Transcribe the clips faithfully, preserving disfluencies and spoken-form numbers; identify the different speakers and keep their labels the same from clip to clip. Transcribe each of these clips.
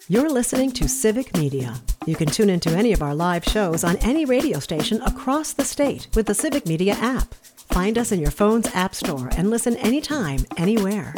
Speaker 1: You're listening to Civic Media. You can tune into any of our live shows on any radio station across the state with the Civic Media app. Find us in your phone's app store and listen anytime, anywhere.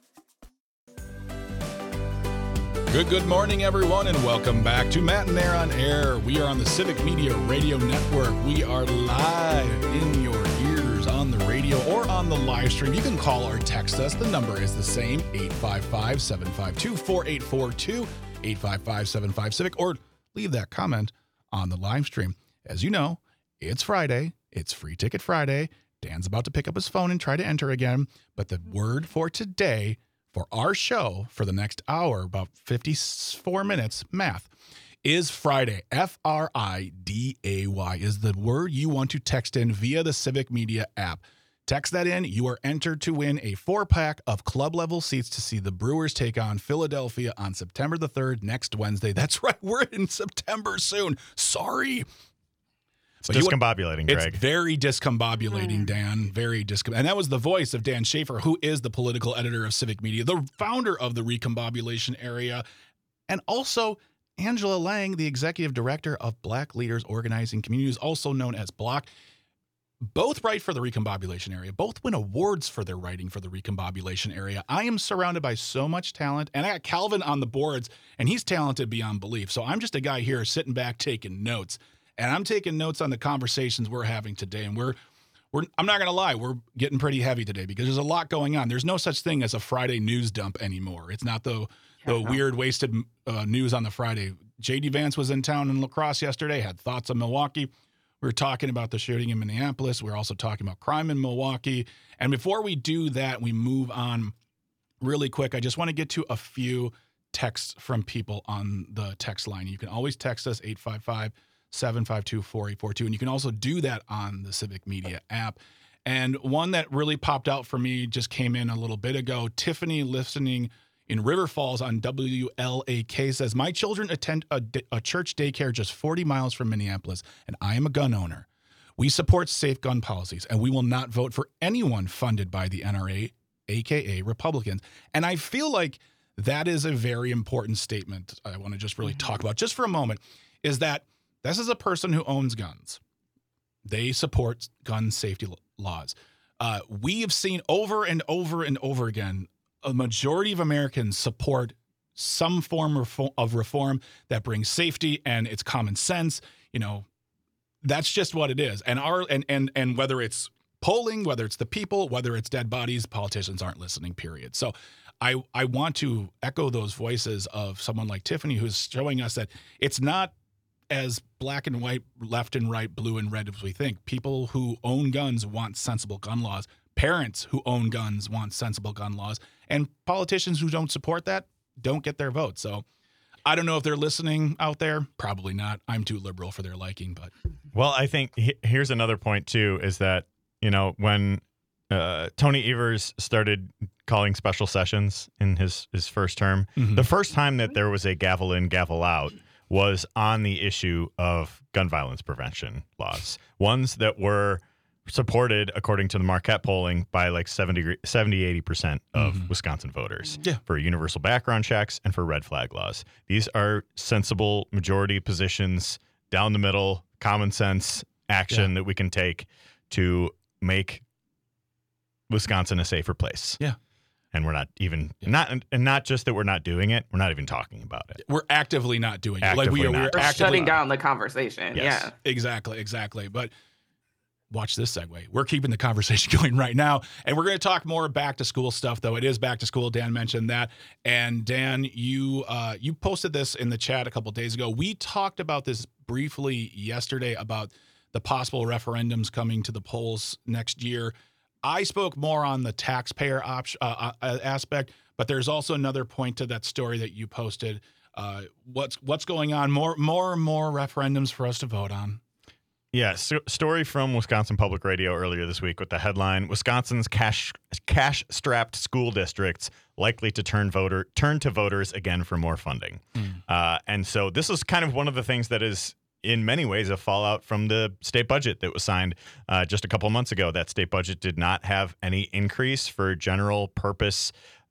Speaker 2: Good, good morning, everyone, and welcome back to Matt and Air on Air. We are on the Civic Media Radio Network. We are live in your ears on the radio or on the live stream. You can call or text us. The number is the same, eight five five, seven five two, four eight four two, eight five five, seven five, Civic, or leave that comment on the live stream. As you know, it's Friday. It's Free Ticket Friday. Dan's about to pick up his phone and try to enter again, but the word for today for our show for the next hour, about fifty-four minutes, math, is Friday. F R I D A Y is the word you want to text in via the Civic Media app. Text that in. You are entered to win a four-pack of club-level seats to see the Brewers take on Philadelphia on September the third, next Wednesday. That's right. We're in September soon. Sorry.
Speaker 3: It's but discombobulating,
Speaker 2: Greg.
Speaker 3: It's
Speaker 2: very discombobulating, mm. Dan. Very discombobulating. And that was the voice of Dan Schaefer, who is the political editor of Civic Media, the founder of the Recombobulation Area, and also Angela Lang, the executive director of Black Leaders Organizing Communities, also known as Block. Both write for the Recombobulation Area. Both win awards for their writing for the Recombobulation Area. I am surrounded by so much talent, and I got Calvin on the boards, and he's talented beyond belief. So I'm just a guy here sitting back taking notes. And I'm taking notes on the conversations we're having today. And we're, we're I'm not going to lie, we're getting pretty heavy today because there's a lot going on. There's no such thing as a Friday news dump anymore. It's not the, the yeah, weird, wasted uh, news on the Friday. J D Vance was in town in La Crosse yesterday, had thoughts on Milwaukee. We were talking about the shooting in Minneapolis. We we're also talking about crime in Milwaukee. And before we do that, we move on really quick. I just want to get to a few texts from people on the text line. You can always text us, eight five five, seven five two, four eight four two. And you can also do that on the Civic Media app. And one that really popped out for me just came in a little bit ago. Tiffany, listening in River Falls on W L A K, says, my children attend a, a church daycare just forty miles from Minneapolis, and I am a gun owner. We support safe gun policies, and we will not vote for anyone funded by the N R A, a k a. Republicans. And I feel like that is a very important statement I want to just really talk about just for a moment, is that this is a person who owns guns. They support gun safety laws. Uh, we have seen over and over and over again, a majority of Americans support some form of reform that brings safety, and it's common sense. You know, that's just what it is. And our and and and whether it's polling, whether it's the people, whether it's dead bodies, politicians aren't listening, period. So I I want to echo those voices of someone like Tiffany, who's showing us that it's not as black and white, left and right, blue and red as we think. People who own guns want sensible gun laws. Parents who own guns want sensible gun laws. And politicians who don't support that don't get their vote. So I don't know if they're listening out there. Probably not. I'm too liberal for their liking. But
Speaker 3: well, I think he- here's another point, too, is that, you know, when uh, Tony Evers started calling special sessions in his, his first term, mm-hmm. the first time that there was a gavel in, gavel out was on the issue of gun violence prevention laws, ones that were supported, according to the Marquette polling, by like seventy, eighty percent of mm-hmm. Wisconsin voters
Speaker 2: yeah.
Speaker 3: for universal background checks and for red flag laws. These are sensible majority positions, down the middle, common sense action yeah. that we can take to make Wisconsin a safer place.
Speaker 2: Yeah.
Speaker 3: And we're not even yeah. not and not just that we're not doing it, we're not even talking about it.
Speaker 2: We're actively not doing
Speaker 3: actively
Speaker 2: it. Like we are,
Speaker 3: not.
Speaker 2: we're
Speaker 4: We're
Speaker 2: actively
Speaker 4: shutting down the conversation.
Speaker 3: Yes.
Speaker 4: Yeah.
Speaker 2: Exactly, exactly. But watch this segue. We're keeping the conversation going right now. And we're going to talk more back to school stuff, though. It is back to school. Dan mentioned that. And Dan, you uh, you posted this in the chat a couple of days ago. We talked about this briefly yesterday about the possible referendums coming to the polls next year. I spoke more on the taxpayer op- uh, uh, aspect, but there's also another point to that story that you posted. Uh, what's what's going on? More, more and more referendums for us to vote on.
Speaker 3: Yeah, so, story from Wisconsin Public Radio earlier this week with the headline: Wisconsin's cash cash-strapped school districts likely to turn voter turn to voters again for more funding. Mm. Uh, and so this is kind of one of the things that is, in many ways, a fallout from the state budget that was signed uh, just a couple of months ago. That state budget did not have any increase for general purpose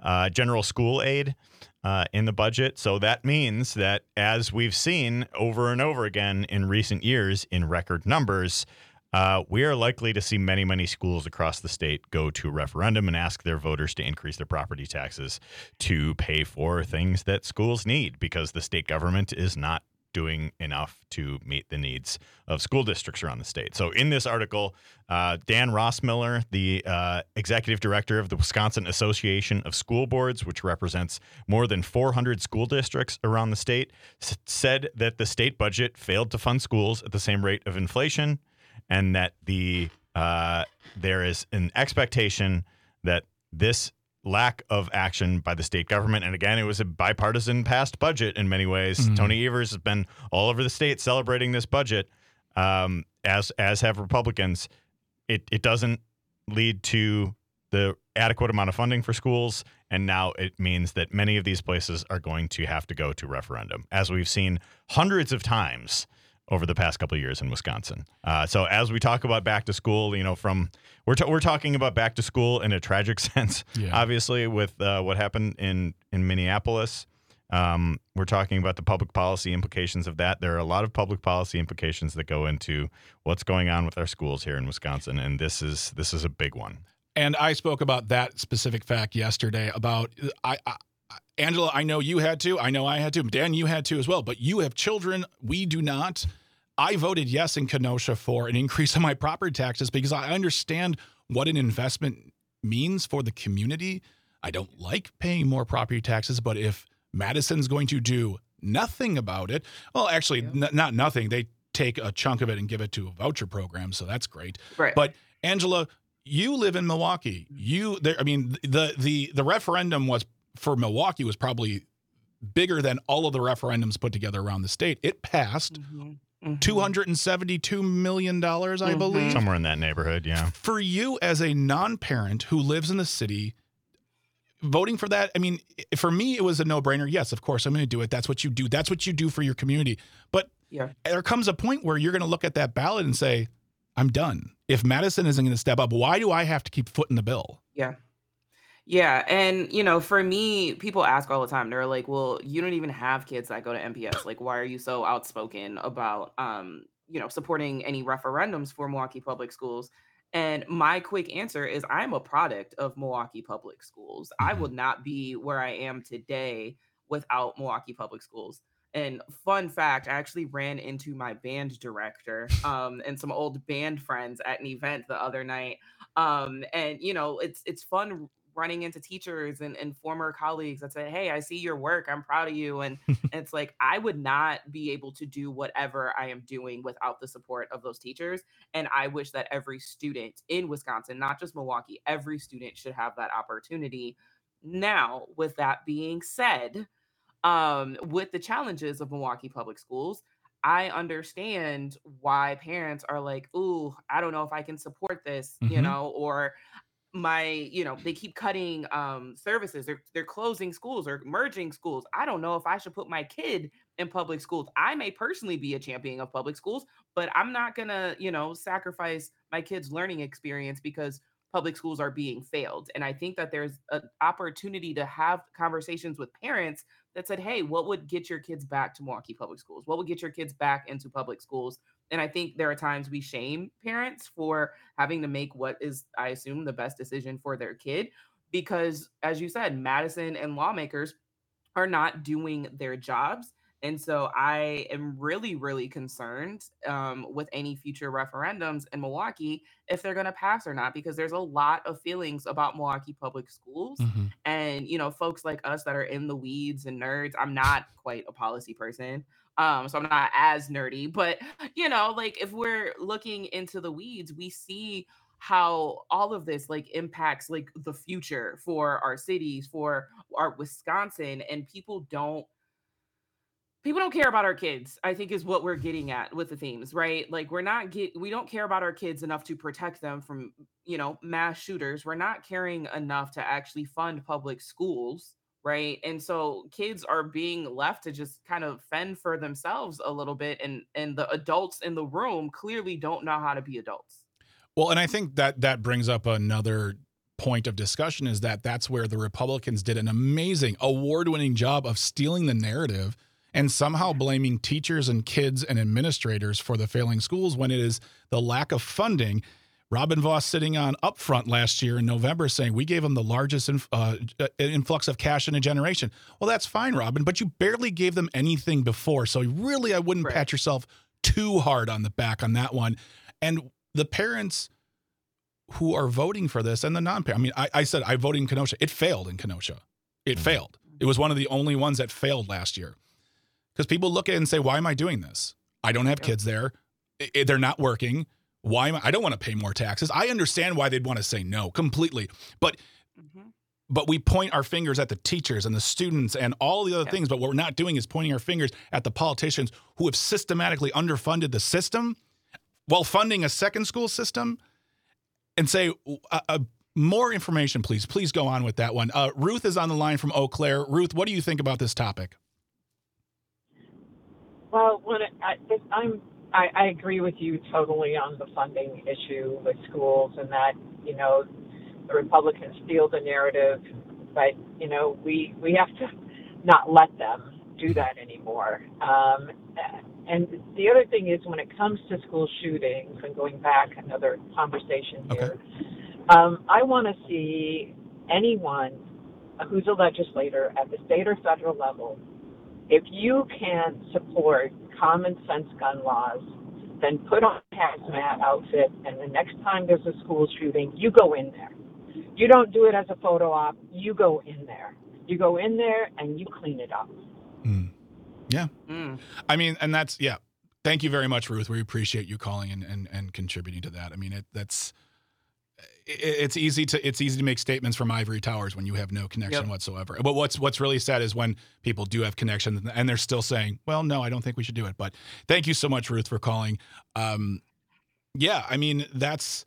Speaker 3: uh, general school aid uh, in the budget. So that means that, as we've seen over and over again in recent years in record numbers, uh, we are likely to see many, many schools across the state go to referendum and ask their voters to increase their property taxes to pay for things that schools need, because the state government is not doing enough to meet the needs of school districts around the state. So in this article, uh, Dan Rossmiller, the uh, executive director of the Wisconsin Association of School Boards, which represents more than four hundred school districts around the state, s- said that the state budget failed to fund schools at the same rate of inflation, and that the uh, there is an expectation that this lack of action by the state government, and again, it was a bipartisan passed budget in many ways. Mm-hmm. Tony Evers has been all over the state celebrating this budget, um, as as have Republicans. It it doesn't lead to the adequate amount of funding for schools, and now it means that many of these places are going to have to go to referendum, as we've seen hundreds of times over the past couple of years in Wisconsin. Uh, so as we talk about back to school, you know, from we're t- we're talking about back to school in a tragic sense, yeah. obviously, with uh, what happened in in Minneapolis. Um, we're talking about the public policy implications of that. There are a lot of public policy implications that go into what's going on with our schools here in Wisconsin, and this is this is a big one.
Speaker 2: And I spoke about that specific fact yesterday about I. I Angela, I know you had to. I know I had to. Dan, you had to as well. But you have children. We do not. I voted yes in Kenosha for an increase in my property taxes because I understand what an investment means for the community. I don't like paying more property taxes, but if Madison's going to do nothing about it, well, actually, yeah. n- not nothing. They take a chunk of it and give it to a voucher program, so that's great.
Speaker 4: Right.
Speaker 2: But Angela, you live in Milwaukee. You, there. I mean, the the the referendum was. For Milwaukee was probably bigger than all of the referendums put together around the state. It passed mm-hmm. Mm-hmm. two hundred seventy-two million dollars, I mm-hmm. believe.
Speaker 3: Somewhere in that neighborhood, yeah.
Speaker 2: For you as a non-parent who lives in the city, voting for that, I mean, for me, it was a no-brainer. Yes, of course, I'm going to do it. That's what you do. That's what you do for your community. But yeah. there comes a point where you're going to look at that ballot and say, I'm done. If Madison isn't going to step up, why do I have to keep footing the bill?
Speaker 4: Yeah. Yeah. And, you know, for me, people ask all the time, they're like, well, you don't even have kids that go to M P S. Like, why are you so outspoken about, um, you know, supporting any referendums for Milwaukee Public Schools? And my quick answer is I'm a product of Milwaukee Public Schools. Mm-hmm. I would not be where I am today without Milwaukee Public Schools. And fun fact, I actually ran into my band director um, and some old band friends at an event the other night. Um, and, you know, it's it's fun running into teachers and, and former colleagues that say, hey, I see your work. I'm proud of you. And, and it's like, I would not be able to do whatever I am doing without the support of those teachers. And I wish that every student in Wisconsin, not just Milwaukee, every student should have that opportunity. Now, with that being said, um, with the challenges of Milwaukee Public Schools, I understand why parents are like, ooh, I don't know if I can support this, mm-hmm. you know, or my, you know, they keep cutting um, services. They're, they're closing schools or merging schools. I don't know if I should put my kid in public schools. I may personally be a champion of public schools, but I'm not going to, you know, sacrifice my kid's learning experience because public schools are being failed. And I think that there's an opportunity to have conversations with parents that said, hey, what would get your kids back to Milwaukee Public Schools? What would get your kids back into public schools? And I think there are times we shame parents for having to make what is, I assume, the best decision for their kid. Because, as you said, Madison and lawmakers are not doing their jobs. And so I am really, really concerned um, with any future referendums in Milwaukee, if they're going to pass or not, because there's a lot of feelings about Milwaukee Public Schools. Mm-hmm. And, you know, folks like us that are in the weeds and nerds, I'm not quite a policy person. Um, so I'm not as nerdy, but, you know, like if we're looking into the weeds, we see how all of this like impacts like the future for our cities, for our Wisconsin, and people don't People don't care about our kids, I think is what we're getting at with the themes, right? Like we're not get, we don't care about our kids enough to protect them from, you know, mass shooters. We're not caring enough to actually fund public schools, right? And so kids are being left to just kind of fend for themselves a little bit. And, and the adults in the room clearly don't know how to be adults.
Speaker 2: Well, and I think that that brings up another point of discussion is that that's where the Republicans did an amazing, award-winning job of stealing the narrative and somehow blaming teachers and kids and administrators for the failing schools when it is the lack of funding. Robin Vos sitting on Upfront last year in November saying we gave them the largest inf- uh, influx of cash in a generation. Well, that's fine, Robin, but you barely gave them anything before. So really, I wouldn't
Speaker 4: Right.
Speaker 2: pat yourself too hard on the back on that one. And the parents who are voting for this and the non-parents, I mean, I, I said I voted in Kenosha. It failed in Kenosha. It failed. It was one of the only ones that failed last year. Because people look at it and say, why am I doing this? I don't have
Speaker 4: Yep.
Speaker 2: kids there. I- they're not working. Why am I? I don't want to pay more taxes. I understand why they'd want to say no completely. But
Speaker 4: Mhm.
Speaker 2: but we point our fingers at the teachers and the students and all the other
Speaker 4: Yep.
Speaker 2: things. But what we're not doing is pointing our fingers at the politicians who have systematically underfunded the system while funding a second school system and say, uh, uh, more information, please. Please go on with that one. Uh, Ruth is on the line from Eau Claire. Ruth, what do you think about this topic?
Speaker 5: Well, when it, I, this, I'm, I, I agree with you totally on the funding issue with schools, and that you know the Republicans steal the narrative, but you know we we have to not let them do that anymore. Um, and the other thing is when it comes to school shootings, and going back another conversation here, um, I want to see anyone who's a legislator at the state or federal level. If you can support common sense gun laws, then put on a hazmat outfit, and the next time there's a school shooting, you go in there. You don't do it as a photo op. You go in there. You go in there and you clean it up.
Speaker 2: Mm. Yeah.
Speaker 4: Mm.
Speaker 2: I mean, and that's, yeah. Thank you very much, Ruth. We appreciate you calling and, and, and contributing to that. I mean, it, that's, it, it's easy to, it's easy to make statements from ivory towers when you have no connection
Speaker 4: Yep.
Speaker 2: whatsoever. But what's, what's really sad is when people do have connection and they're still saying, well, no, I don't think we should do it. But thank you so much, Ruth, for calling. Um, yeah, I mean, that's,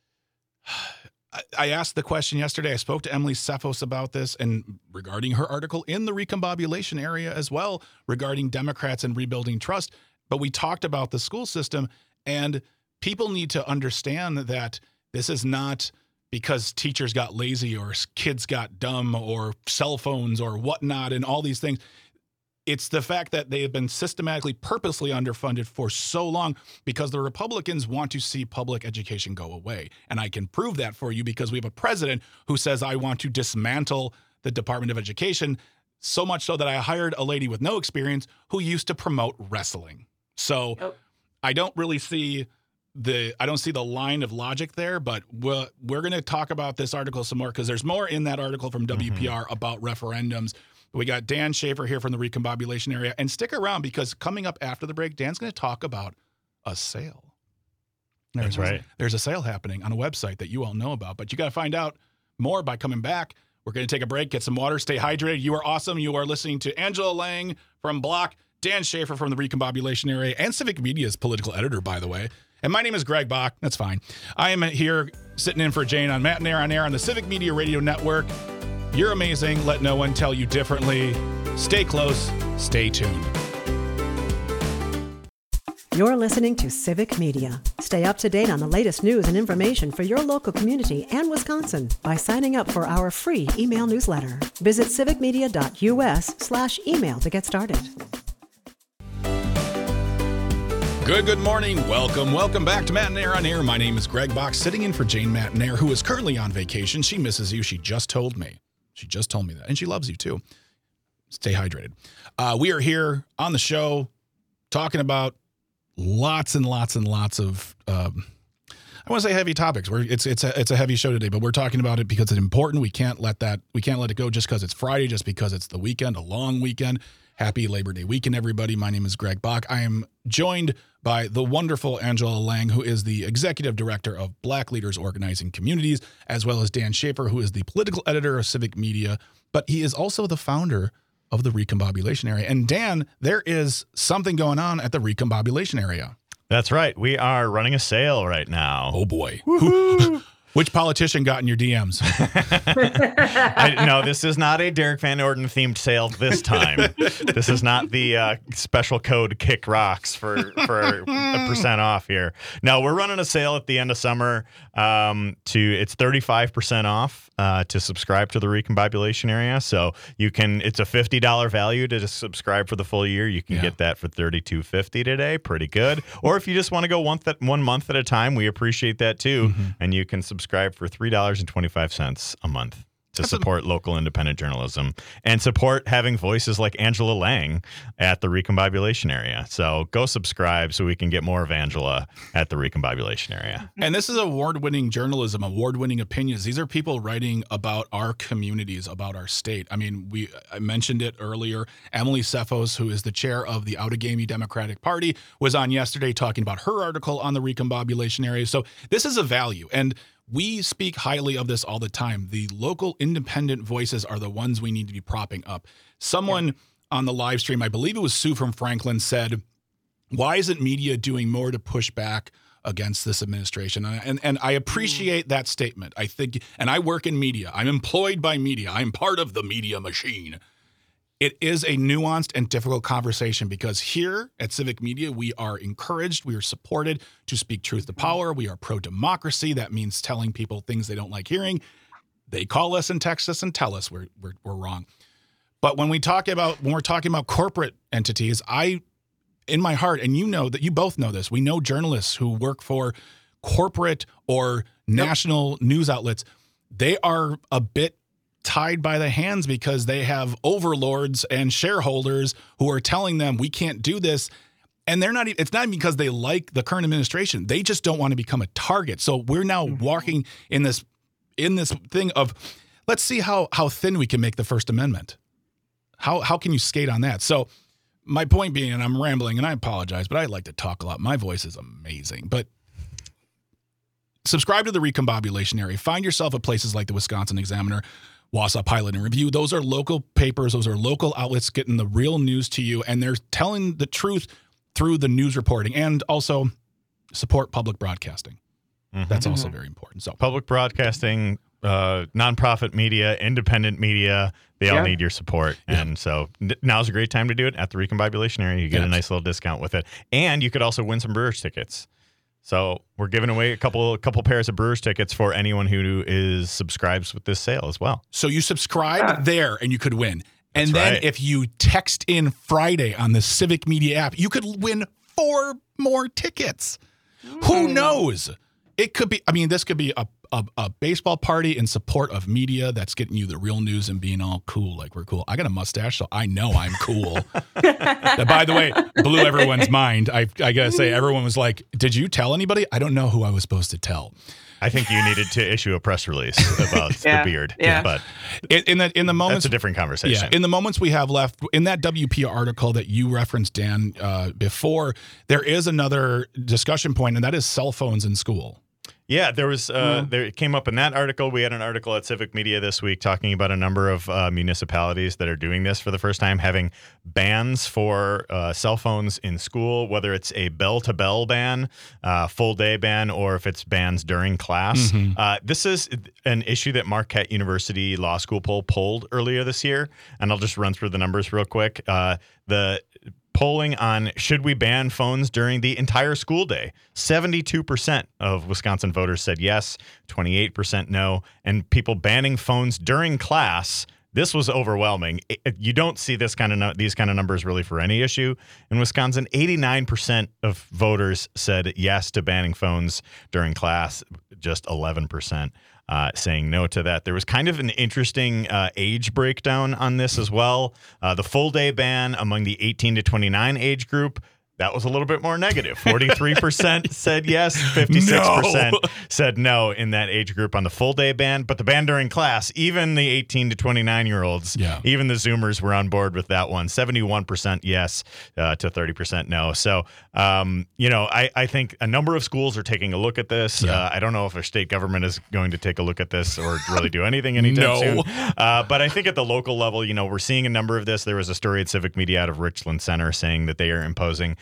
Speaker 2: I asked the question yesterday. I spoke to Emily Cephos about this and regarding her article in the recombobulation area as well regarding Democrats and rebuilding trust. But we talked about the school system, and people need to understand that this is not because teachers got lazy or kids got dumb or cell phones or whatnot and all these things. It's the fact that they have been systematically, purposely underfunded for so long because the Republicans want to see public education go away. And I can prove that for you because we have a president who says, I want to dismantle the Department of Education, so much so that I hired a lady with no experience who used to promote wrestling. So
Speaker 4: Oh.
Speaker 2: I don't really see the, I don't see the line of logic there, but we're, we're going to talk about this article some more because there's more in that article from W P R mm-hmm. about referendums. We got Dan Schaefer here from the recombobulation area. And stick around because coming up after the break, Dan's going to talk about a sale. There's,
Speaker 3: That's right.
Speaker 2: There's a sale happening on a website that you all know about, but you got to find out more by coming back. We're going to take a break, get some water, stay hydrated. You are awesome. You are listening to Angela Lang from Block, Dan Schaefer from the recombobulation area, and Civic Media's political editor, by the way. And my name is Greg Bach. That's fine. I am here sitting in for Jane on Matt and Air on Air on the Civic Media Radio Network. You're amazing. Let no one tell you differently. Stay close. Stay tuned.
Speaker 1: You're listening to Civic Media. Stay up to date on the latest news and information for your local community and Wisconsin by signing up for our free email newsletter. Visit civicmedia.us slash email to get started.
Speaker 2: Good, good morning. Welcome, welcome back to Matt and Air on Air. My name is Greg Bach, sitting in for Jane Matt and Air, who is currently on vacation. She misses you. She just told me. She just told me that. And she loves you, too. Stay hydrated. Uh, we are here on the show talking about lots and lots and lots of, um, I want to say heavy topics. We're, it's it's a, it's a heavy show today, but we're talking about it because it's important. We can't let that, we can't let it go just because it's Friday, just because it's the weekend, a long weekend. Happy Labor Day weekend, everybody. My name is Greg Bach. I am joined by the wonderful Angela Lang, who is the executive director of Black Leaders Organizing Communities, as well as Dan Schaefer, who is the political editor of Civic Media, but he is also the founder of the recombobulation area. And Dan, there is something going on at the recombobulation area.
Speaker 3: That's right. We are running a sale right now.
Speaker 2: Oh boy. Who, Which politician got in your D Ms?
Speaker 3: I, no, this is not a Derek Van Orden themed sale this time. This is not the uh, special code Kick Rocks for, for a percent off here. No, we're running a sale at the end of summer. Um, to it's thirty-five percent off uh, to subscribe to the Recombobulation Area. So you can, it's a fifty dollars value to just subscribe for the full year. You can
Speaker 2: Yeah.
Speaker 3: get that for thirty-two fifty today. Pretty good. Or if you just want to go one, th- one month at a time, we appreciate that too.
Speaker 2: Mm-hmm.
Speaker 3: And you can subscribe for three dollars and twenty-five cents a month to
Speaker 2: That's a-
Speaker 3: support local independent journalism and support having voices like Angela Lang at the Recombobulation Area. So go subscribe so we can get more of Angela at the Recombobulation Area.
Speaker 2: And this is award-winning journalism, award-winning opinions. These are people writing about our communities, about our state. I mean, we I mentioned it earlier. Emily Cephos, who is the chair of the Outagamie Democratic Party, was on yesterday talking about her article on the Recombobulation Area. So this is a value. And we speak highly of this all the time. The local independent voices are the ones we need to be propping up. Someone yeah. on the live stream, I believe it was Sue from Franklin, said, why isn't media doing more to push back against this administration? And, and I appreciate that statement. I think, and I work in media. I'm employed by media. I'm part of the media machine. It is a nuanced and difficult conversation because here at Civic Media, we are encouraged, we are supported to speak truth to power. We are pro-democracy. That means telling people things they don't like hearing. They call us and text us and tell us we're, we're, we're wrong. But when we talk about, when we're talking about corporate entities, I, in my heart, and you know that you both know this, we know journalists who work for corporate or national yep. news outlets, they are a bit tied by the hands because they have overlords and shareholders who are telling them we can't do this. And they're not, it's not because they like the current administration. They just don't want to become a target. So we're now walking in this, in this thing of, let's see how, how thin we can make the First Amendment. How, how can you skate on that? So my point being, and I'm rambling and I apologize, but I like to talk a lot. My voice is amazing, but subscribe to the Recombobulation Area. Find yourself at places like the Wisconsin Examiner, Wausau Pilot and Review. Those are local papers. Those are local outlets getting the real news to you. And they're telling the truth through the news reporting, and also support public broadcasting. Mm-hmm. That's also very important. So
Speaker 3: public broadcasting, uh, nonprofit media, independent media, they all yeah. need your support. Yeah. And so now's a great time to do it at the Recombobulation Area. You get yes. a nice little discount with it. And you could also win some Brewers tickets. So we're giving away a couple a couple pairs of Brewers tickets for anyone who is subscribes with this sale as well.
Speaker 2: So you subscribe yeah. there and you could win. And
Speaker 3: That's
Speaker 2: then
Speaker 3: right.
Speaker 2: if you text in Friday on the Civic Media app, you could win four more tickets. Mm. Who knows? It could be, I mean, this could be a, a, a baseball party in support of media that's getting you the real news and being all cool, like we're cool. I got a mustache, so I know I'm cool. That, by the way, blew everyone's mind. I, I got to say, everyone was like, did you tell anybody? I don't know who I was supposed to tell.
Speaker 3: I think you needed to issue a press release about
Speaker 4: yeah,
Speaker 3: the beard.
Speaker 4: Yeah.
Speaker 3: But
Speaker 2: in, in the in the moments,
Speaker 3: that's a different conversation.
Speaker 2: Yeah, in the moments we have left, in that W P article that you referenced, Dan, uh, before, there is another discussion point, and that is cell phones in school.
Speaker 3: Yeah, there was. Uh,
Speaker 4: Mm.
Speaker 3: there it came up in that article. We had an article at Civic Media this week talking about a number of uh, municipalities that are doing this for the first time, having bans for uh, cell phones in school, whether it's a bell-to-bell ban, uh, full-day ban, or if it's bans during class.
Speaker 2: Mm-hmm.
Speaker 3: Uh, this is an issue that Marquette University Law School poll polled earlier this year, and I'll just run through the numbers real quick. Uh, the polling on should we ban phones during the entire school day, seventy-two percent of Wisconsin voters said yes, twenty-eight percent no, and people banning phones during class, this was overwhelming. It, you don't see this kind of no, these kind of numbers really for any issue in Wisconsin. eighty-nine percent of voters said yes to banning phones during class, just eleven percent Uh, saying no to that. There was kind of an interesting uh, age breakdown on this as well. Uh, the full day ban among the eighteen to twenty-nine age group, that was a little bit more negative. forty-three percent said yes, fifty-six percent no. said no in that age group on the full day ban. But the ban during class, even the eighteen to twenty-nine year olds,
Speaker 2: yeah.
Speaker 3: even the Zoomers were on board with that one. seventy-one percent yes uh, to thirty percent no. So, um, you know, I, I think a number of schools are taking a look at this.
Speaker 2: Yeah.
Speaker 3: Uh, I don't know if our state government is going to take a look at this or really do anything anytime
Speaker 2: no.
Speaker 3: soon. Uh, but I think at the local level, you know, we're seeing a number of this. There was a story at Civic Media out of Richland Center saying that they are imposing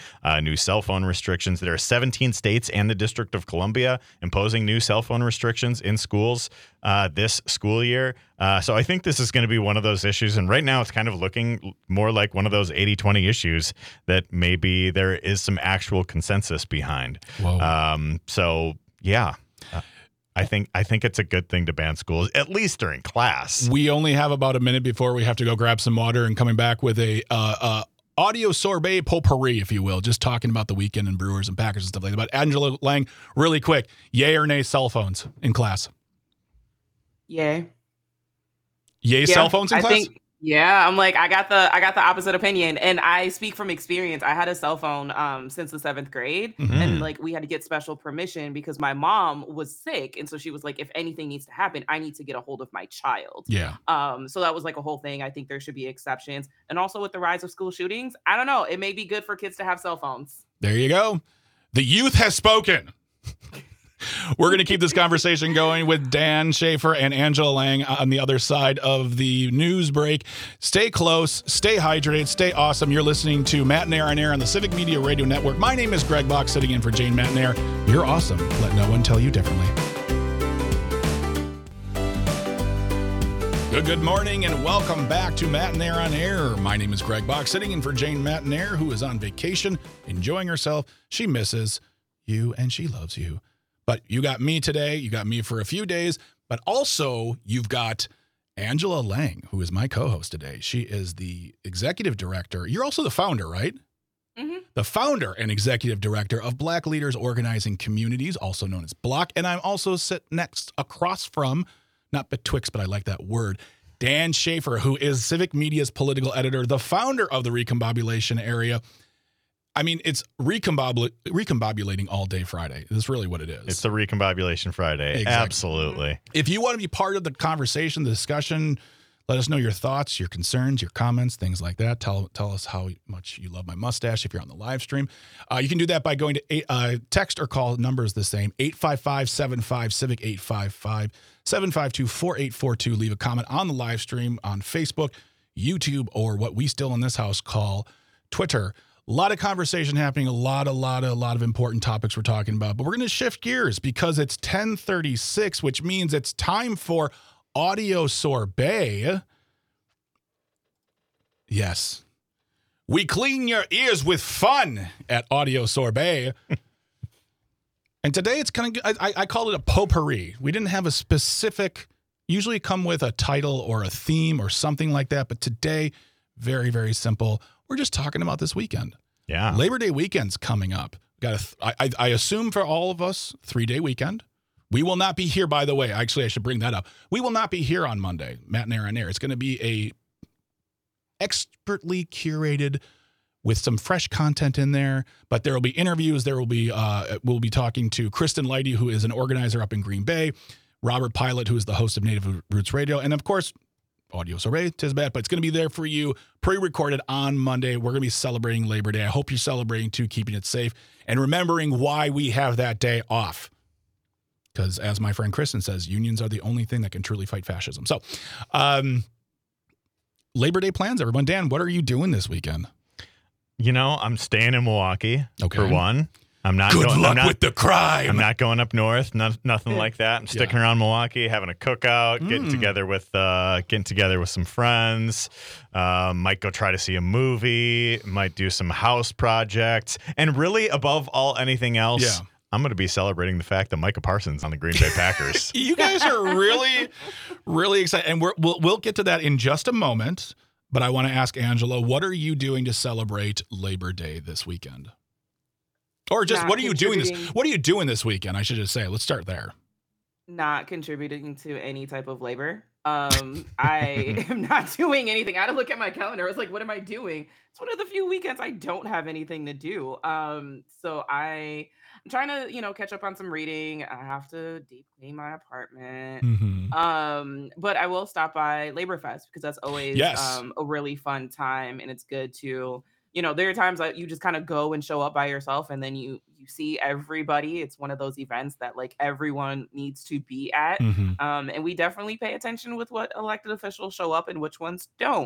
Speaker 3: uh, new cell phone restrictions. There are seventeen states and the District of Columbia imposing new cell phone restrictions in schools uh, this school year. Uh, so I think this is going to be one of those issues. And right now it's kind of looking more like one of those eighty twenty issues that maybe there is some actual consensus behind.
Speaker 2: Whoa.
Speaker 3: Um, so, yeah. Uh, I think I think it's a good thing to ban schools, at least during class.
Speaker 2: We only have about a minute before we have to go grab some water and coming back with a uh, uh, audio sorbet potpourri, if you will, just talking about the weekend and Brewers and Packers and stuff like that. But Angela Lang, really quick, yay or nay cell phones in class?
Speaker 4: Yay.
Speaker 2: Yay
Speaker 4: Yeah,
Speaker 2: cell phones in
Speaker 4: I
Speaker 2: class?
Speaker 4: think yeah, I'm like I got the I got the opposite opinion, and I speak from experience. I had a cell phone um since the seventh grade,
Speaker 2: Mhm.
Speaker 4: and like we had to get special permission because my mom was sick, and so she was like, if anything needs to happen, I need to get a hold of my child.
Speaker 2: Yeah.
Speaker 4: Um, so that was like a whole thing. I think there should be exceptions, and also with the rise of school shootings, I don't know, it may be good for kids to have cell phones.
Speaker 2: There you go. The youth has spoken. We're going to keep this conversation going with Dan Schaefer and Angela Lang on the other side of the news break. Stay close, stay hydrated, stay awesome. You're listening to Matt and Air on Air on the Civic Media Radio Network. My name is Greg Bach, sitting in for Jane McNair. You're awesome. Let no one tell you differently. Good, good morning and welcome back to Matt and Air on Air. My name is Greg Bach, sitting in for Jane McNair, who is on vacation, enjoying herself. She misses you and she loves you. But you got me today. You got me for a few days. But also, you've got Angela Lang, who is my co-host today. She is the executive director. You're also the founder, right?
Speaker 4: Mm-hmm.
Speaker 2: The founder and executive director of Black Leaders Organizing Communities, also known as Block. And I'm also sit next across from, not betwixt, but I like that word, Dan Schaefer, who is Civic Media's political editor, the founder of the Recombobulation Area. I mean, it's recombobul- recombobulating all day Friday. That's really what it is.
Speaker 3: It's the Recombobulation Friday.
Speaker 2: Exactly.
Speaker 3: Absolutely.
Speaker 2: If you want to be part of the conversation, the discussion, let us know your thoughts, your concerns, your comments, things like that. Tell tell us how much you love my mustache if you're on the live stream. Uh, you can do that by going to eight, uh, text or call. Number is the same, eight five five, seven five, CIVIC, eight five five, seven five two, four eight four two. Leave a comment on the live stream on Facebook, YouTube, or what we still in this house call Twitter. A lot of conversation happening, a lot, a lot, a lot of important topics we're talking about. But we're going to shift gears because it's ten thirty-six, which means it's time for Audio Sorbet. Yes. We clean your ears with fun at Audio Sorbet. And today it's kind of, I, I call it a potpourri. We didn't have a specific, usually come with a title or a theme or something like that. But today, very, very simple. We're just talking about this weekend.
Speaker 3: Yeah.
Speaker 2: Labor Day weekend's coming up. Got a, I, I, I assume for all of us, three-day weekend. We will not be here, by the way. Actually, I should bring that up. We will not be here on Monday, Matt and Air on Air. It's going to be a expertly curated with some fresh content in there, but there will be interviews. There will be, uh, we'll be talking to Kristen Leidy, who is an organizer up in Green Bay, Robert Pilot, who is the host of Native Roots Radio, and of course, Audio Sorbet, Tisbet, but it's going to be there for you, pre-recorded on Monday. We're going to be celebrating Labor Day. I hope you're celebrating too, keeping it safe, and remembering why we have that day off. Because as my friend Kristen says, unions are the only thing that can truly fight fascism. So, um, Labor Day plans, everyone. Dan, what are you doing this weekend?
Speaker 3: You know, I'm staying in Milwaukee
Speaker 2: Okay.
Speaker 3: for one. I'm not
Speaker 2: Good
Speaker 3: going,
Speaker 2: luck
Speaker 3: I'm not,
Speaker 2: with the crime.
Speaker 3: I'm not going up north. No, nothing like that. I'm sticking
Speaker 2: Yeah.
Speaker 3: around Milwaukee, having a cookout, getting
Speaker 2: Mm.
Speaker 3: together with uh, getting together with some friends. Um, might go try to see a movie. Might do some house projects. And really, above all anything else,
Speaker 2: Yeah.
Speaker 3: I'm going to be celebrating the fact that Micah Parsons on the Green Bay Packers.
Speaker 2: You guys are really, really excited, and we're, we'll we'll get to that in just a moment. But I want to ask Angela, what are you doing to celebrate Labor Day this weekend? Or just
Speaker 4: Not
Speaker 2: what are you doing this?
Speaker 4: contributing.
Speaker 2: What are you doing this weekend? I should just say. Let's start there.
Speaker 4: Not contributing to any type of labor. Um, I am not doing anything. I had to look at my calendar. I was like, what am I doing? It's one of the few weekends I don't have anything to do. Um, so I, I'm trying to, you know, catch up on some reading. I have to deep clean my apartment.
Speaker 2: Mm-hmm.
Speaker 4: Um, but I will stop by Labor Fest because that's always
Speaker 2: Yes.
Speaker 4: um, a really fun time, and it's good to, you know, there are times that you just kind of go and show up by yourself, and then you you see everybody. It's one of those events that like everyone needs to be at.
Speaker 2: Mm-hmm.
Speaker 4: Um, and we definitely pay attention with what elected officials show up and which ones don't.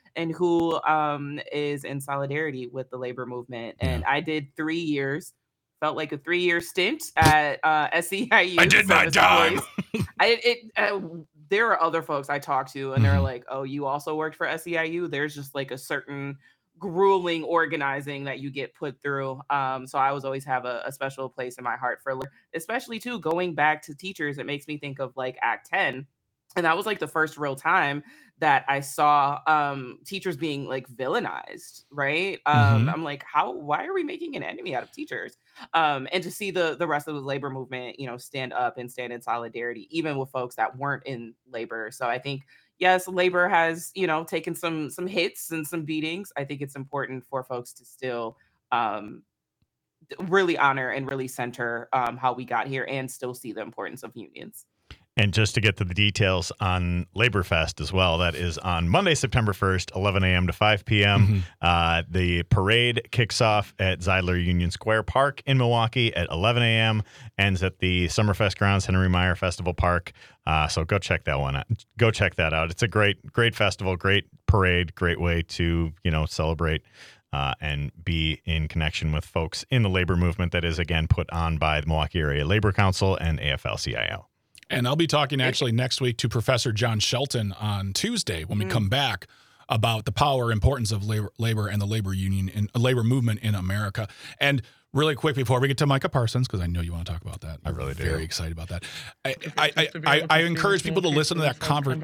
Speaker 4: and who um, is in solidarity with the labor movement. And
Speaker 2: Yeah.
Speaker 4: I did three years, felt like a three-year stint at uh, S E I U.
Speaker 2: I did my
Speaker 4: Service
Speaker 2: time.
Speaker 4: Employees. I, it, uh, there are other folks I talked to, and
Speaker 2: Mhm.
Speaker 4: they're like, "Oh, you also worked for S E I U?" There's just like a certain grueling organizing that you get put through. Um, so I always always have a, a special place in my heart for, especially too, going back to teachers. It makes me think of like Act ten. And that was like the first real time that I saw um, teachers being like villainized, right? Um,
Speaker 2: Mhm.
Speaker 4: I'm like, how, why are we making an enemy out of teachers? Um, and to see the the rest of the labor movement, you know, stand up and stand in solidarity, even with folks that weren't in labor. So I think, yes, labor has, you know, taken some some hits and some beatings. I think it's important for folks to still um, really honor and really center um, how we got here and still see the importance of unions.
Speaker 3: And just to get to the details on Labor Fest as well, that is on Monday, September first, eleven a.m. to five p.m.
Speaker 2: Mhm.
Speaker 3: Uh, the parade kicks off at Zeidler Union Square Park in Milwaukee at eleven a.m., ends at the Summerfest grounds, Henry Meyer Festival Park. Uh, so go check that one out. Go check that out. It's a great, great festival, great parade, great way to, you know, celebrate uh, and be in connection with folks in the labor movement that is, again, put on by the Milwaukee Area Labor Council and A F L C I O.
Speaker 2: And I'll be talking actually next week to Professor John Shelton on Tuesday when we
Speaker 4: Mm.
Speaker 2: come back about the power, importance of labor, labor and the labor union and labor movement in America. And really quick before we get to Micah Parsons, because I know you want to talk about that.
Speaker 3: I really do.
Speaker 2: Very excited about that. I I, I, I, I encourage people to listen to that conversation.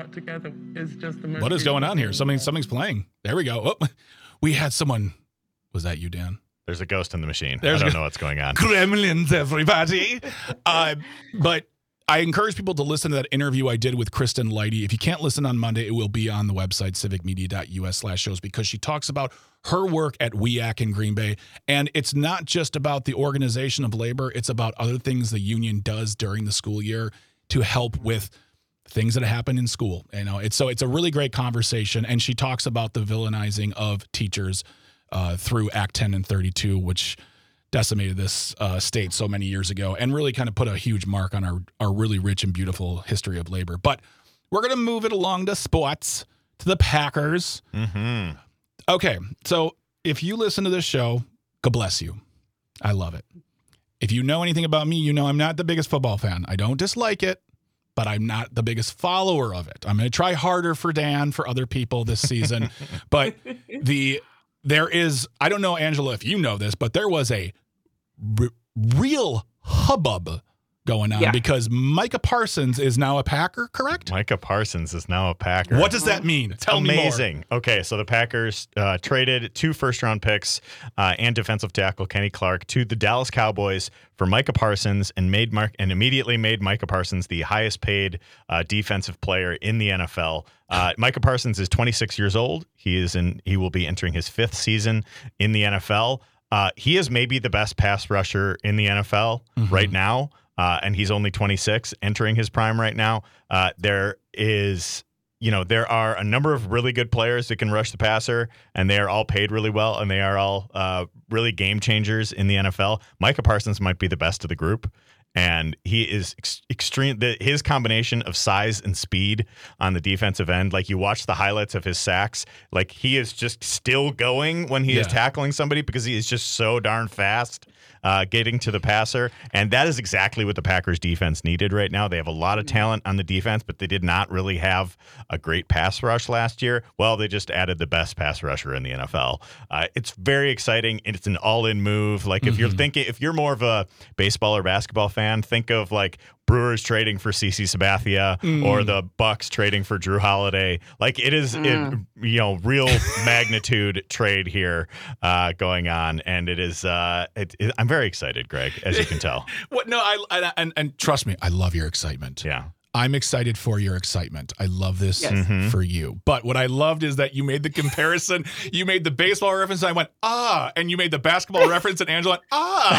Speaker 2: What is going on here? Something something's playing. There we go. Oh, we had someone. Was that you, Dan?
Speaker 3: There's a ghost in the machine.
Speaker 2: There's
Speaker 3: I
Speaker 2: a-
Speaker 3: don't know what's going on.
Speaker 2: Gremlins, everybody. uh, but I encourage people to listen to that interview I did with Kristen Leidy. If you can't listen on Monday, it will be on the website, civicmedia.us slash shows, because she talks about her work at W E A C in Green Bay. And it's not just about the organization of labor. It's about other things the union does during the school year to help with things that happen in school. You know, it's so it's a really great conversation. And she talks about the villainizing of teachers uh, through Act ten and thirty-two, which decimated this uh, state so many years ago and really kind of put a huge mark on our, our really rich and beautiful history of labor. But we're going to move it along to sports, to the Packers.
Speaker 3: Mm-hmm.
Speaker 2: Okay, so if you listen to this show, God bless you. I love it. If you know anything about me, you know I'm not the biggest football fan. I don't dislike it, but I'm not the biggest follower of it. I'm going to try harder for Dan, for other people this season. But the there is, I don't know, Angela, if you know this, but there was a r- real hubbub going on
Speaker 4: Yeah.
Speaker 2: because Micah Parsons is now a Packer, correct?
Speaker 3: Micah Parsons is now a Packer.
Speaker 2: What does that mean? Tell me more.
Speaker 3: Amazing. Okay, so the Packers uh, traded two first-round picks uh, and defensive tackle Kenny Clark to the Dallas Cowboys for Micah Parsons, and made Mark and immediately made Micah Parsons the highest-paid uh, defensive player in the N F L. Uh, Micah Parsons is twenty-six years old. He is in. He will be entering his fifth season in the N F L. Uh, he is maybe the best pass rusher in the N F L
Speaker 2: Mm-hmm.
Speaker 3: right now. Uh, and he's only twenty-six, entering his prime right now. Uh, there is, you know, there are a number of really good players that can rush the passer, and they are all paid really well, and they are all uh, really game changers in the N F L. Micah Parsons might be the best of the group, and he is ex- extreme. The, his combination of size and speed on the defensive end, like you watch the highlights of his sacks, like he is just still going when he is
Speaker 2: Yeah.
Speaker 3: tackling somebody because he is just so darn fast. Uh, getting to the passer, and that is exactly what the Packers defense needed right now. They have a lot of talent on the defense, but they did not really have a great pass rush last year. Well, they just added the best pass rusher in the N F L. Uh, it's very exciting. It's an all-in move. Like if you're thinking, if you're more of a baseball or basketball fan, think of like Brewers trading for CeCe Sabathia
Speaker 2: Mm.
Speaker 3: or the Bucks trading for Drew Holiday. Like it is, it, you know, real magnitude trade here uh, going on, and it is. Uh, it, it, I'm very excited, Greg, as you can tell.
Speaker 2: What? No, I, I and and trust me, I love your excitement.
Speaker 3: Yeah.
Speaker 2: I'm excited for your excitement. I love this
Speaker 4: Yes.
Speaker 3: Mhm.
Speaker 2: for you. But what I loved is that you made the comparison. You made the baseball reference, and I went, ah. And you made the basketball reference, and Angela went,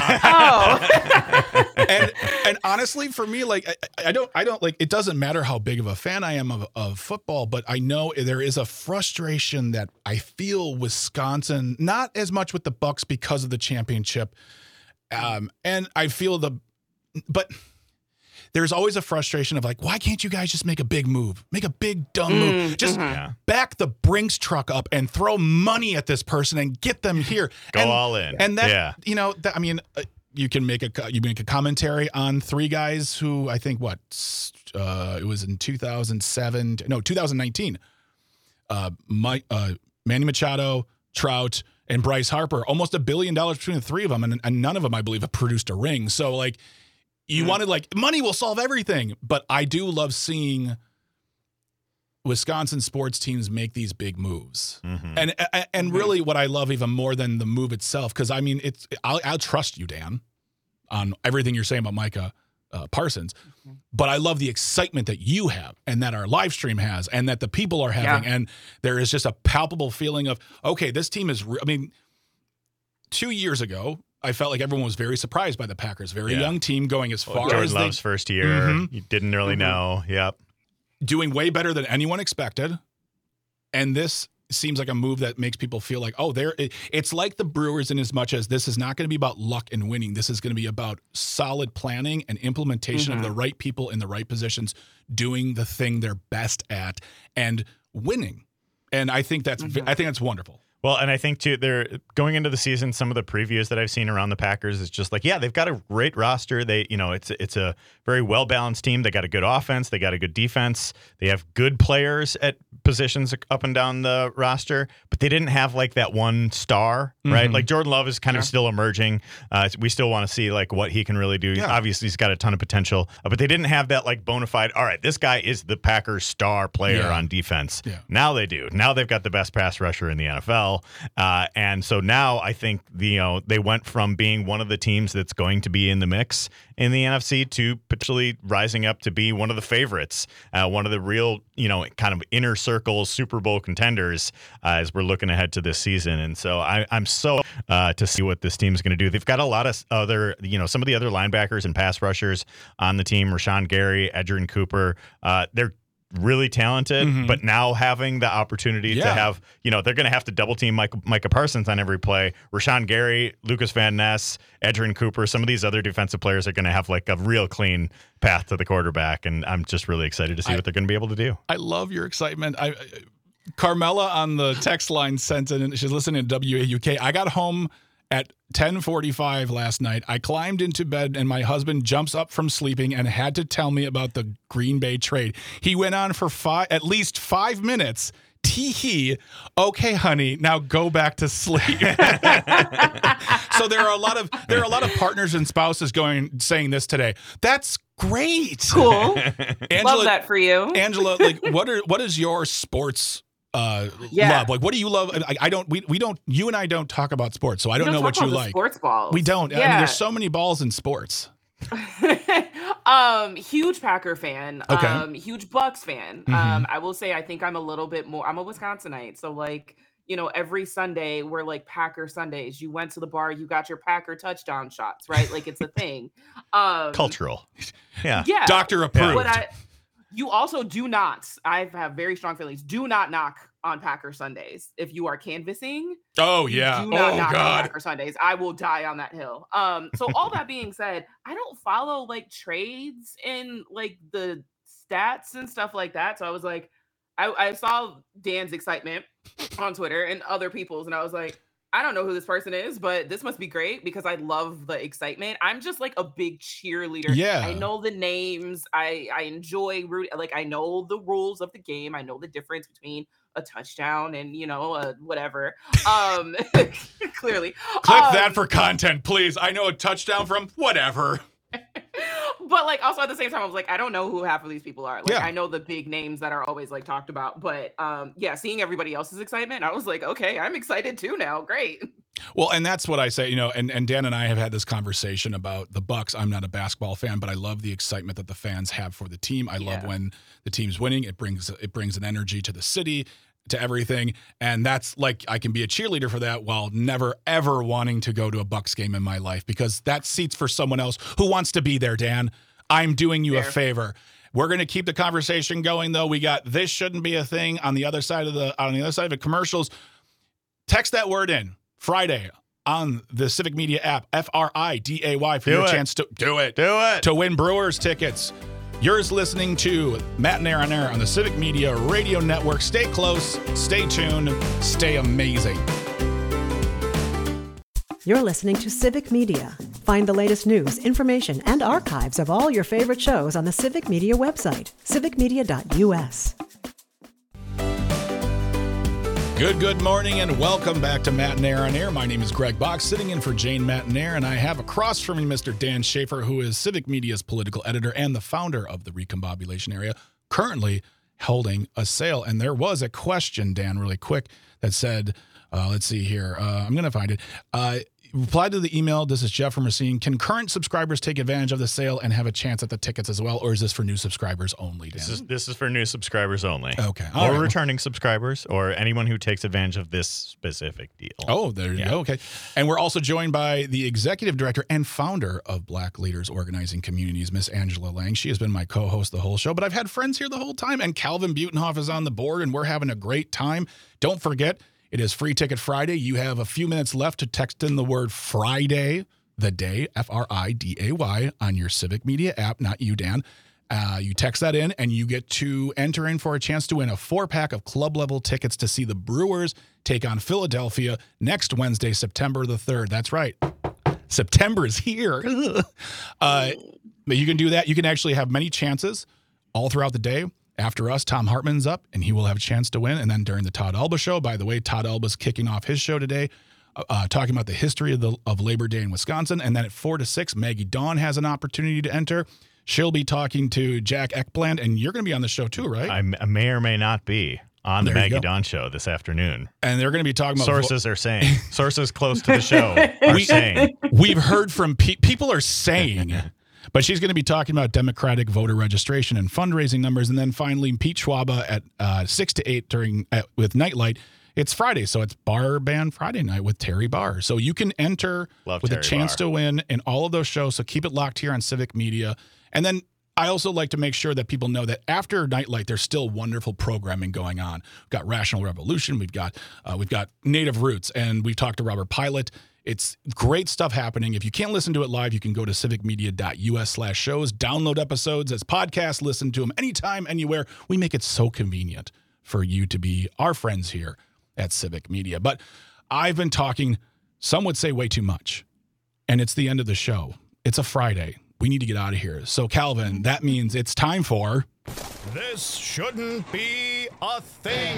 Speaker 2: ah.
Speaker 4: Oh,
Speaker 2: and and honestly, for me, like I, I don't, I don't like. It doesn't matter how big of a fan I am of, of football, but I know there is a frustration that I feel Wisconsin, not as much with the Bucks because of the championship, um, and I feel the, but there's always a frustration of like, why can't you guys just make a big move? Make a big dumb
Speaker 4: Mm,
Speaker 2: move. Just
Speaker 4: mhm.
Speaker 3: Yeah.
Speaker 2: back the Brinks truck up and throw money at this person and get them here.
Speaker 3: Go
Speaker 2: and,
Speaker 3: all in.
Speaker 2: And that,
Speaker 3: Yeah.
Speaker 2: you know, that, I mean, uh, you can make a co- you make a commentary on three guys who I think what uh, it was in two thousand seven, no, two thousand nineteen. Uh, Mike, uh, Manny Machado, Trout, and Bryce Harper, almost a billion dollars between the three of them, and, and none of them, I believe, have produced a ring. So, like, you
Speaker 4: Mhm.
Speaker 2: wanted, like, money will solve everything. But I do love seeing Wisconsin sports teams make these big moves.
Speaker 3: Mhm.
Speaker 2: And and, and
Speaker 4: Mhm.
Speaker 2: really what I love even more than the move itself, because, I mean, it's I'll, I'll trust you, Dan, on everything you're saying about Micah uh, Parsons.
Speaker 4: Mhm.
Speaker 2: But I love the excitement that you have and that our live stream has and that the people are having.
Speaker 4: Yeah.
Speaker 2: And there is just a palpable feeling of, okay, this team is, re- I mean, two years ago, I felt like everyone was very surprised by the Packers. Very
Speaker 3: Yeah.
Speaker 2: young team going as far
Speaker 3: Jordan
Speaker 2: as they,
Speaker 3: Love's first year.
Speaker 2: Mhm.
Speaker 3: You didn't really
Speaker 4: Mhm.
Speaker 3: know. Yep.
Speaker 2: doing way better than anyone expected. And this seems like a move that makes people feel like, oh, there. It, it's like the Brewers in as much as this is not going to be about luck and winning. This is going to be about solid planning and implementation
Speaker 4: Mhm.
Speaker 2: of the right people in the right positions, doing the thing they're best at and winning. And I think that's
Speaker 4: Mhm.
Speaker 2: I think that's wonderful.
Speaker 3: Well, and I think too, they're going into the season. Some of the previews that I've seen around the Packers is just like, yeah, they've got a great roster. They, you know, it's it's a very well balanced team. They got a good offense. They got a good defense. They have good players at positions up and down the roster, but they didn't have like that one star, right?
Speaker 2: Mhm.
Speaker 3: Like Jordan Love is kind of
Speaker 4: Sure.
Speaker 3: still emerging. Uh, we still want to see like what he can really do.
Speaker 2: Yeah.
Speaker 3: Obviously, he's got a ton of potential, uh, but they didn't have that like bona fide. All right, this guy is the Packers star player
Speaker 2: Yeah.
Speaker 3: on defense.
Speaker 2: Yeah.
Speaker 3: Now they do. Now they've got the best pass rusher in the N F L. Uh, and so now I think the, you know, they went from being one of the teams that's going to be in the mix in the N F C to potentially rising up to be one of the favorites, uh, one of the real, you know, kind of inner circle Super Bowl contenders uh, as we're looking ahead to this season. And so I, I'm so uh, to see what this team's going to do. They've got a lot of other, you know, some of the other linebackers and pass rushers on the team, Rashawn Gary, Edgerrin Cooper. Uh, they're really talented,
Speaker 2: Mhm.
Speaker 3: but now having the opportunity to
Speaker 2: Yeah.
Speaker 3: have, you know, they're going to have to double team Micah, Micah Parsons on every play. Rashawn Gary, Lucas Van Ness, Edgerrin Cooper, some of these other defensive players are going to have like a real clean path to the quarterback. And I'm just really excited to see
Speaker 2: I-
Speaker 3: what they're going to be able to do.
Speaker 2: I love your excitement. I, I Carmela on the text line sent in, she's listening to W A U K. I got home at ten forty-five last night. I climbed into bed and my husband jumps up from sleeping and had to tell me about the Green Bay trade. He went on for five, at least five minutes. Tee-hee. Okay, honey, now go back to sleep. So there are a lot of there are a lot of partners and spouses going saying this today. That's great.
Speaker 4: Cool.
Speaker 2: Angela,
Speaker 4: Love that for you.
Speaker 2: Angela, like what are what is your sports uh
Speaker 4: Yeah.
Speaker 2: love? Like what do you love? I, I don't we, we don't you and I don't talk about sports, so I
Speaker 4: We
Speaker 2: don't know
Speaker 4: talk
Speaker 2: what you
Speaker 4: about the
Speaker 2: like.
Speaker 4: Sports balls.
Speaker 2: We don't. I mean,
Speaker 4: Yeah.
Speaker 2: there's so many balls in sports.
Speaker 4: um, huge Packer fan.
Speaker 2: Okay.
Speaker 4: Um, huge Bucks fan.
Speaker 2: Mhm.
Speaker 4: Um, I will say I think I'm a little bit more. I'm a Wisconsinite, so like you know, every Sunday we're like Packer Sundays. You went to the bar, you got your Packer touchdown shots, right? Like it's a thing. Um,
Speaker 3: Cultural. Yeah.
Speaker 4: Yeah.
Speaker 2: Doctor approved.
Speaker 4: But I, you also do not. I have very strong feelings. Do not knock on Packer Sundays if you are canvassing.
Speaker 2: oh
Speaker 4: You
Speaker 2: yeah.
Speaker 4: do not
Speaker 2: Oh
Speaker 4: knock on
Speaker 2: god.
Speaker 4: Packer Sundays. I will die on that hill. Um, so all that being said, I don't follow like trades and like the stats and stuff like that. So I was like, I, I saw Dan's excitement on Twitter and other people's, and I was like, I don't know who this person is, but this must be great because I love the excitement. I'm just like a big cheerleader.
Speaker 2: Yeah.
Speaker 4: I know the names. I I enjoy root. Like I know the rules of the game. I know the difference between a touchdown and you know a whatever. Um, clearly,
Speaker 2: Clip
Speaker 4: Um,
Speaker 2: that for content, please. I know a touchdown from whatever.
Speaker 4: but like also at the same time, I was like, I don't know who half of these people are. Like
Speaker 2: Yeah.
Speaker 4: I know the big names that are always like talked about, but um, yeah, seeing everybody else's excitement, I was like, okay, I'm excited too now. Great.
Speaker 2: Well, and that's what I say, you know, and, and Dan and I have had this conversation about the Bucks. I'm not a basketball fan, but I love the excitement that the fans have for the team. I love
Speaker 4: Yeah.
Speaker 2: when the team's winning. It brings it brings an energy to the city, to everything. And that's like I can be a cheerleader for that while never ever wanting to go to a Bucks game in my life because that seat's for someone else who wants to be there, Dan. I'm doing you a
Speaker 4: Fair.
Speaker 2: favor. We're going to keep the conversation going though. We got this shouldn't be a thing on the other side of the on the other side of the commercials. Text that word in. Friday, on the Civic Media app, F R I D A Y, for
Speaker 3: Do
Speaker 2: your
Speaker 3: it.
Speaker 2: chance to do it.
Speaker 3: Do it.
Speaker 2: To win Brewers tickets. You're listening to Matt and Air on Air on the Civic Media Radio Network. Stay close, stay tuned, stay amazing.
Speaker 1: You're listening to Civic Media. Find the latest news, information, and archives of all your favorite shows on the Civic Media website, civic media dot U S.
Speaker 2: Good, good morning, and welcome back to Matt and Air on Air. My name is Greg Box, sitting in for Jane Matt and Air, and I have across from me Mister Dan Schaefer, who is Civic Media's political editor and the founder of the Recombobulation Area, currently holding a sale. And there was a question, Dan, really quick, that said, uh, let's see here, uh, I'm going to find it. Uh, Reply to the email. This is Jeff from Racine. Can current subscribers take advantage of the sale and have a chance at the tickets as well, or is this for new subscribers only, Dan?
Speaker 3: This is this is for new subscribers only.
Speaker 2: Okay.
Speaker 3: Or
Speaker 2: All right.
Speaker 3: returning subscribers, or anyone who takes advantage of this specific deal.
Speaker 2: Oh, there you
Speaker 3: Yeah.
Speaker 2: go. Okay. And we're also joined by the executive director and founder of Black Leaders Organizing Communities, Miss Angela Lang. She has been my co-host the whole show, but I've had friends here the whole time, and Calvin Butenhoff is on the board, and we're having a great time. Don't forget, it is Free Ticket Friday. You have a few minutes left to text in the word Friday, the day, F R I D A Y, on your Civic Media app, not you, Dan. Uh, you text that in, and you get to enter in for a chance to win a four-pack of club-level tickets to see the Brewers take on Philadelphia next Wednesday, September the third. That's right. September is here. uh, but you can do that. You can actually have many chances all throughout the day. After us, Tom Hartman's up, and he will have a chance to win. And then during the Todd Alba show, by the way, Todd Alba's kicking off his show today, uh, talking about the history of the of Labor Day in Wisconsin. And then at four to six, Maggie Dawn has an opportunity to enter. She'll be talking to Jack Ekbland, and you're going to be on the show too, right?
Speaker 3: I m- may or may not be on the
Speaker 2: There you
Speaker 3: Maggie
Speaker 2: go.
Speaker 3: Dawn show this afternoon.
Speaker 2: And they're going to be talking about
Speaker 3: Sources are saying. Sources close to the show are
Speaker 2: We-
Speaker 3: saying.
Speaker 2: We've heard from pe- people are saying, but she's going to be talking about Democratic voter registration and fundraising numbers. And then finally, Pete Schwaba at uh, six to eight during uh, with Nightlight. It's Friday, so it's Bar Band Friday night with Terry Barr. So you can enter
Speaker 3: Love
Speaker 2: with
Speaker 3: Terry
Speaker 2: a chance
Speaker 3: Barr.
Speaker 2: to win in all of those shows. So keep it locked here on Civic Media. And then I also like to make sure that people know that after Nightlight, there's still wonderful programming going on. We've got Rational Revolution, we've got uh, we've got Native Roots, and we've talked to Robert Pilot. It's great stuff happening. If you can't listen to it live, you can go to civic media dot U S slash shows, download episodes as podcasts, listen to them anytime, anywhere. We make it so convenient for you to be our friends here at Civic Media. But I've been talking, some would say way too much, and it's the end of the show. It's a Friday. We need to get out of here. So, Calvin, that means it's time for...
Speaker 3: This shouldn't be a thing.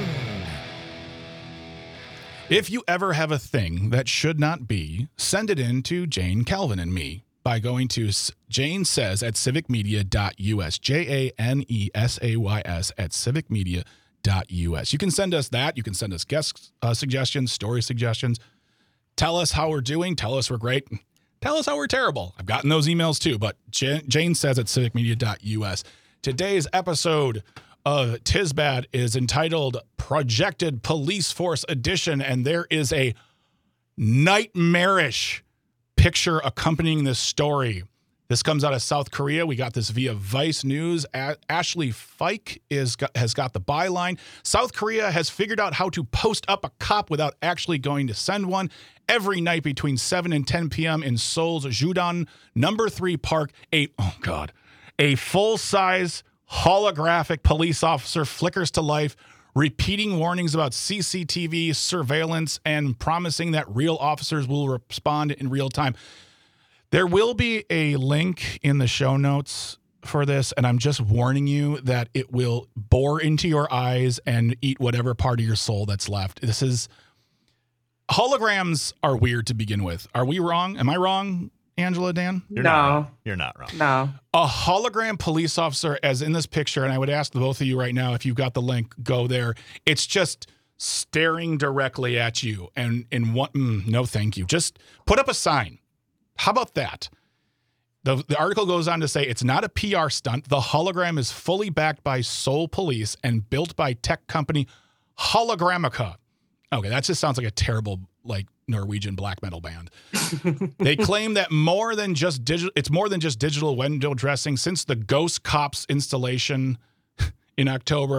Speaker 2: If you ever have a thing that should not be, send it in to Jane, Calvin, and me by going to Jane Says at civic media dot U S. J A N E S A Y S at civic media dot U S. You can send us that. You can send us guest uh, suggestions, story suggestions. Tell us how we're doing. Tell us we're great. Tell us how we're terrible. I've gotten those emails too, but J- Jane Says at civic media dot U S. Today's episode of Tisbad is entitled Projected Police Force Edition, and there is a nightmarish picture accompanying this story. This comes out of South Korea. We got this via Vice News. A- Ashley Fike is got, has got the byline. South Korea has figured out how to post up a cop without actually going to send one. Every night between seven and ten p.m. in Seoul's Judan Number Three Park, a oh god, a full-size holographic police officer flickers to life, repeating warnings about C C T V surveillance and promising that real officers will respond in real time. There will be a link in the show notes for this, and I'm just warning you that it will bore into your eyes and eat whatever part of your soul that's left. This is... Holograms are weird to begin with. Are we wrong? Am I wrong, Angela, Dan?
Speaker 3: You're
Speaker 4: No.
Speaker 3: not wrong. You're not wrong.
Speaker 4: No.
Speaker 2: A hologram police officer, as in this picture, and I would ask the both of you right now, if you've got the link, go there. It's just staring directly at you. And in one, mm, no, thank you. Just put up a sign. How about that? The, the article goes on to say it's not a P R stunt. The hologram is fully backed by Seoul Police and built by tech company Hologramica. Okay, that just sounds like a terrible, like, Norwegian black metal band. They claim that more than just digital, it's more than just digital window dressing. Since the Ghost Cops installation in October,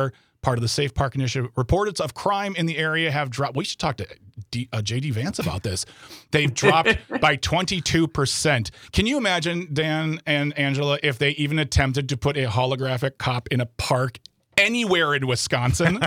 Speaker 2: part of the Safe Park Initiative, reports of crime in the area have dropped. We should talk to D, uh, J D Vance about this. They've dropped by twenty-two percent. Can you imagine, Dan and Angela, if they even attempted to put a holographic cop in a park anywhere in Wisconsin?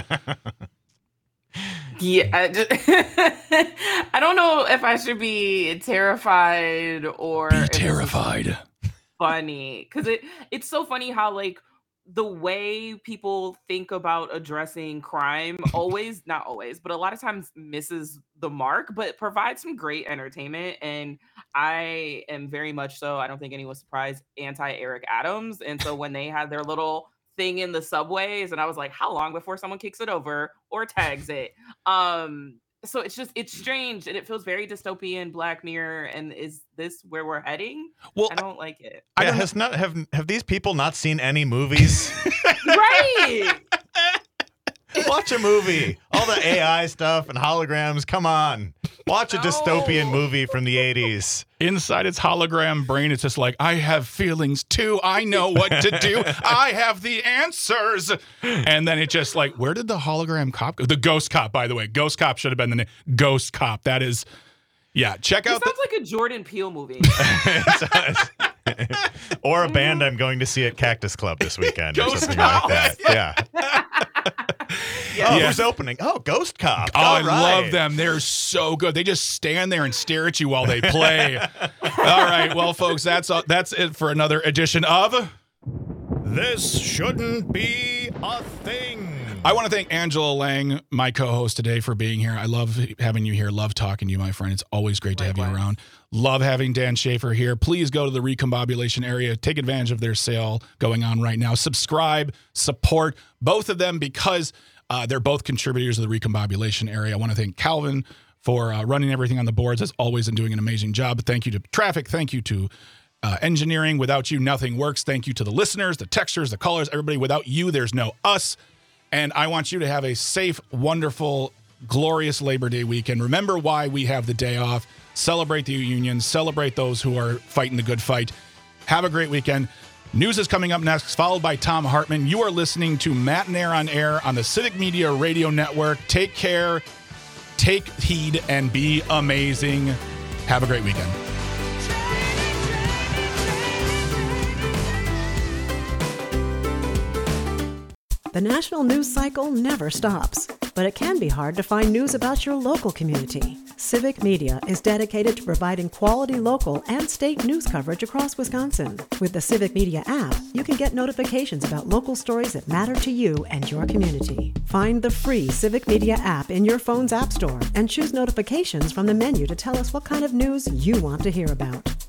Speaker 4: Yeah, I, just, I don't know if I should be terrified or
Speaker 2: be terrified.
Speaker 4: Funny, because it it's so funny how like the way people think about addressing crime always, not always, but a lot of times misses the mark, but provides some great entertainment. And I am very much so, I don't think anyone's surprised, anti Eric Adams. And so when they had their little thing in the subways, and I was like, how long before someone kicks it over or tags it? Um, so it's just, it's strange, and it feels very dystopian, Black Mirror. And is this where we're heading? Well, I don't like it.
Speaker 3: I yeah, has not have have these people not seen any movies?
Speaker 4: Right.
Speaker 3: Watch a movie. All the A I stuff and holograms. Come on. Watch a no. dystopian movie from the eighties.
Speaker 2: Inside its hologram brain, it's just like, I have feelings too. I know what to do. I have the answers. And then it just like, where did the hologram cop go? The Ghost Cop, by the way. Ghost Cop should have been the name. Ghost Cop. That is, yeah. Check
Speaker 4: it
Speaker 2: out.
Speaker 4: It sounds the- like a Jordan Peele movie.
Speaker 3: Or a band I'm going to see at Cactus Club this weekend.
Speaker 2: Ghost
Speaker 3: or something
Speaker 2: Cop.
Speaker 3: Like that. Yeah.
Speaker 4: Yeah.
Speaker 3: Oh,
Speaker 2: yeah.
Speaker 3: who's opening? Oh, Ghost Cop.
Speaker 2: Oh,
Speaker 3: All
Speaker 2: I
Speaker 3: right.
Speaker 2: love them. They're so good. They just stand there and stare at you while they play. All right. Well, folks, that's uh, that's it for another edition of
Speaker 3: This Shouldn't Be a Thing.
Speaker 2: I want to thank Angela Lang, my co-host today, for being here. I love having you here. Love talking to you, my friend. It's always great to have you around. Love having Dan Schaefer here. Please go to the Recombobulation area. Take advantage of their sale going on right now. Subscribe, support both of them because uh, they're both contributors to the Recombobulation area. I want to thank Calvin for uh, running everything on the boards as always and doing an amazing job. Thank you to Traffic. Thank you to uh, engineering. Without you, nothing works. Thank you to the listeners, the texters, the callers, everybody. Without you, there's no us. And I want you to have a safe, wonderful, glorious Labor Day weekend. Remember why we have the day off. Celebrate the unions. Celebrate those who are fighting the good fight. Have a great weekend. News is coming up next, followed by Tom Hartman. You are listening to Matt and Air on Air on the Civic Media Radio Network. Take care, take heed, and be amazing. Have a great weekend.
Speaker 1: The national news cycle never stops, but it can be hard to find news about your local community. Civic Media is dedicated to providing quality local and state news coverage across Wisconsin. With the Civic Media app, you can get notifications about local stories that matter to you and your community. Find the free Civic Media app in your phone's app store and choose notifications from the menu to tell us what kind of news you want to hear about.